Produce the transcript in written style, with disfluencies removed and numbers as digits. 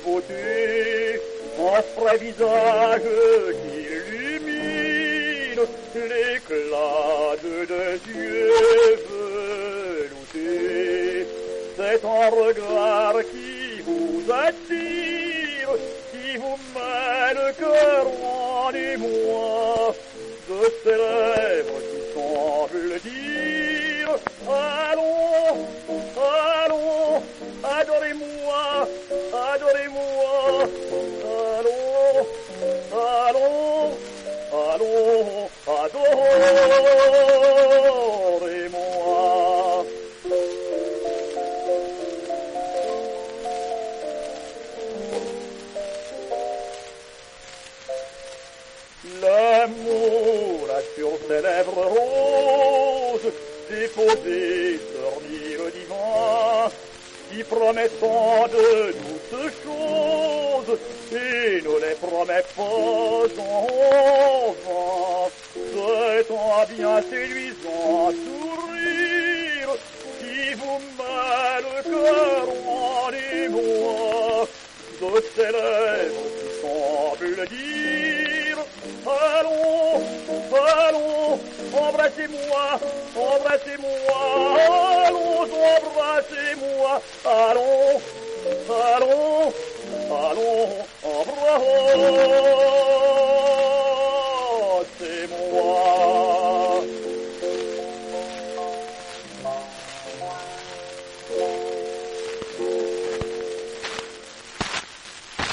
côté, un frais visage qui illumine l'éclat de deux yeux veloutés. C'est un regard qui vous attire, qui vous met le cœur en émoi, de ces lèvres qui semblent dire allons, allons, adorez-moi, adorez-moi, allons, allons, allons, adorez-moi. L'amour a sur ses lèvres roses déposé ce rire divin qui promet tant de douces choses et ne les promet pas en vain. C'est un bien séduisant sourire qui vous met le cœur en émoi, de ces lèvres qui semblent dire allons, allons, embrassez-moi, embrassez-moi, allons, embrassez-moi, allons, allons, allons, embrassez-moi.